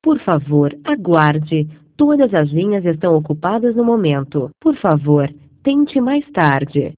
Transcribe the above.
Por favor, aguarde. Todas as linhas estão ocupadas no momento. Por favor, tente mais tarde.